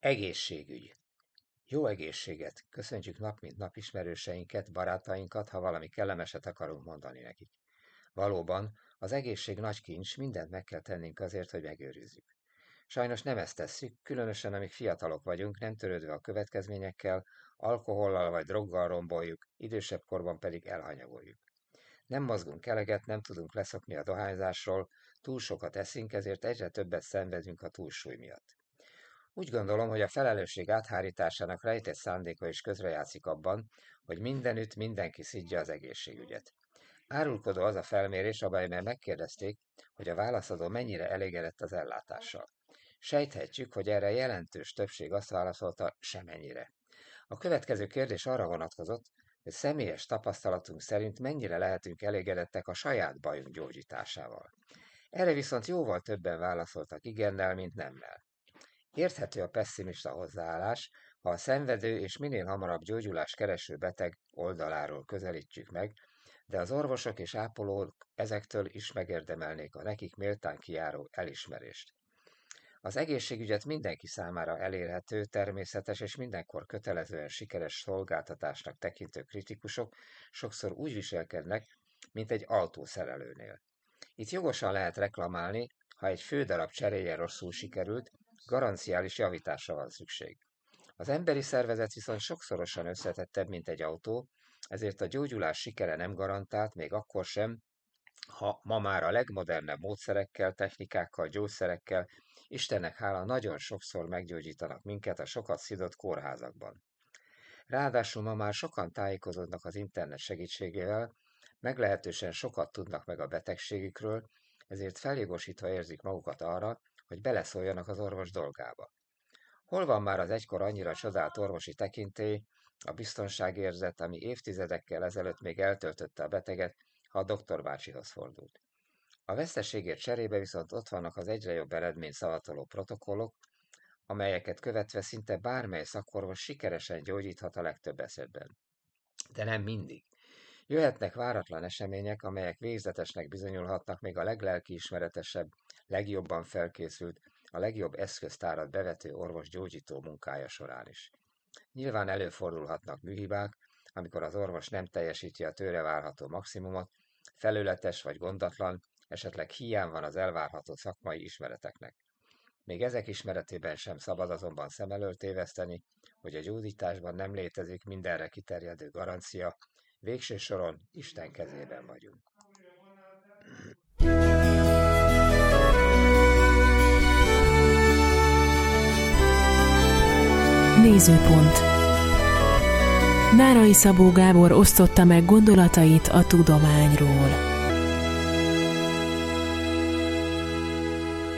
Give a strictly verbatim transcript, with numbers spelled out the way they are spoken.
Egészségügy. Jó egészséget! Köszöntjük nap mint nap ismerőseinket, barátainkat, ha valami kellemeset akarunk mondani nekik. Valóban, az egészség nagy kincs, mindent meg kell tennünk azért, hogy megőrizzük. Sajnos nem ezt tesszük, különösen amíg fiatalok vagyunk, nem törődve a következményekkel, alkohollal vagy droggal romboljuk, idősebb korban pedig elhanyagoljuk. Nem mozgunk eleget, nem tudunk leszokni a dohányzásról, túl sokat eszünk, ezért egyre többet szenvedünk a túlsúly miatt. Úgy gondolom, hogy a felelősség áthárításának rejtett szándéka is közrejátszik abban, hogy mindenütt mindenki szidja az egészségügyet. Árulkodó az a felmérés, amelyben megkérdezték, hogy a válaszadó mennyire elégedett az ellátással. Sejthetjük, hogy erre jelentős többség azt válaszolta, semennyire. A következő kérdés arra vonatkozott, hogy személyes tapasztalatunk szerint mennyire lehetünk elégedettek a saját bajunk gyógyításával. Erre viszont jóval többen válaszoltak igennel, mint nemmel. Érthető a pesszimista hozzáállás, ha a szenvedő és minél hamarabb gyógyulás kereső beteg oldaláról közelítjük meg, de az orvosok és ápolók ezektől is megérdemelnék a nekik méltán kijáró elismerést. Az egészségügyet mindenki számára elérhető, természetes és mindenkor kötelezően sikeres szolgáltatásnak tekintő kritikusok sokszor úgy viselkednek, mint egy autószerelőnél. Itt jogosan lehet reklamálni, ha egy fődarab cseréje rosszul sikerült, garanciális javításra van szükség. Az emberi szervezet viszont sokszorosan összetettebb, mint egy autó, ezért a gyógyulás sikere nem garantált, még akkor sem, ha ma már a legmodernebb módszerekkel, technikákkal, gyógyszerekkel, Istennek hála nagyon sokszor meggyógyítanak minket a sokat szidott kórházakban. Ráadásul ma már sokan tájékozódnak az internet segítségével, meglehetősen sokat tudnak meg a betegségükről, ezért feljogosítva érzik magukat arra, hogy beleszóljanak az orvos dolgába. Hol van már az egykor annyira csodált orvosi tekintély, a biztonságérzet, ami évtizedekkel ezelőtt még eltöltötte a beteget, ha a doktorbácsihoz fordult. A veszteségért cserébe viszont ott vannak az egyre jobb eredményt szavatoló protokollok, amelyeket követve szinte bármely szakorvos sikeresen gyógyíthat a legtöbb esetben. De nem mindig. Jöhetnek váratlan események, amelyek végzetesnek bizonyulhatnak még a leglelkiismeretesebb, legjobban felkészült, a legjobb eszköztárat bevető orvos gyógyító munkája során is. Nyilván előfordulhatnak műhibák, amikor az orvos nem teljesíti a tőle várható maximumot, felületes vagy gondatlan, esetleg hiány van az elvárható szakmai ismereteknek. Még ezek ismeretében sem szabad azonban szem elől téveszteni, hogy a gyógyításban nem létezik mindenre kiterjedő garancia, végső soron Isten kezében vagyunk. Nézőpont. Nárai Szabó Gábor osztotta meg gondolatait a tudományról.